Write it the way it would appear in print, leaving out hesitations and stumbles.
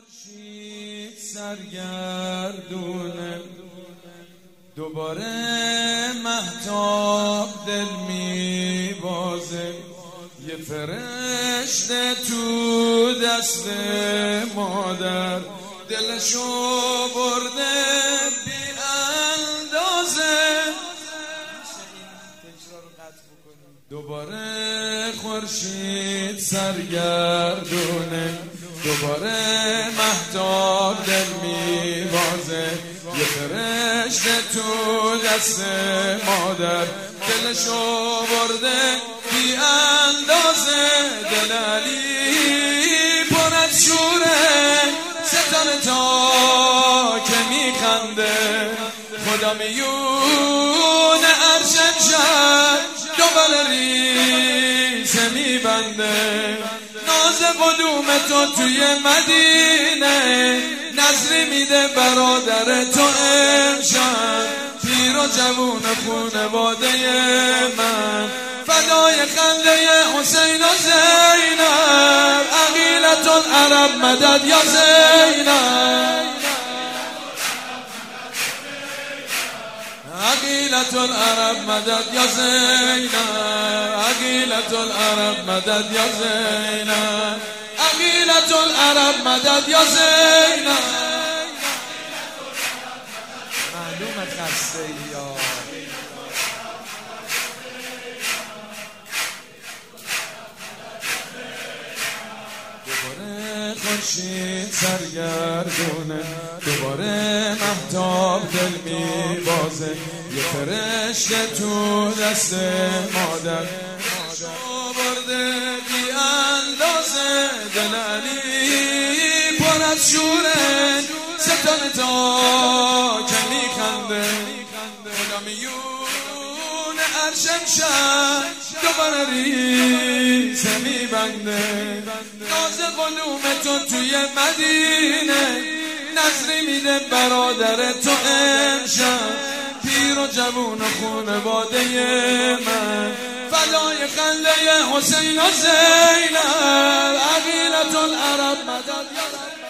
خورشید سرگردونه، دوباره مهتاب دل میبازه، یه فرشته تو دست مادر دلشو برده بی اندازه. دوباره خورشید سرگردونه، دوباره مهتاب دل میبازه، یه فرشته تو دست مادر دلشو برده بی اندازه. دل علی پر از شوره، ستاره تا که میخنده، خدا میونه عرشم شد دوبل ریسه میبنده. ناز قدوم تو توی مدینه، نظری میده برادر تو امشب. پیر و جوون خونواده من فدای خنده حسین و زینب. عقیلة العرب مدد یا زینب، عقیلة العرب مدد یا زینب، عقیلة العرب مدد یا زینب، عقیلة العرب مدد یا زینب. معلومه خسته یا دوباره خورشید سرگردونه، دوباره مهتاب دل میبازه، یه فرشته تو دست مادر شو برده بی اندازه. دل علی پر از شوره، ستاره تا که میخنده، خدا میونه عرشم شد دوباره ریسه میبنده. ناز قلوم تو توی مدینه، نظری میده برادر تو امشب. پیر و جوون و خونواده من فدای خنده حسین و زینب. عقیلة العرب مدد یا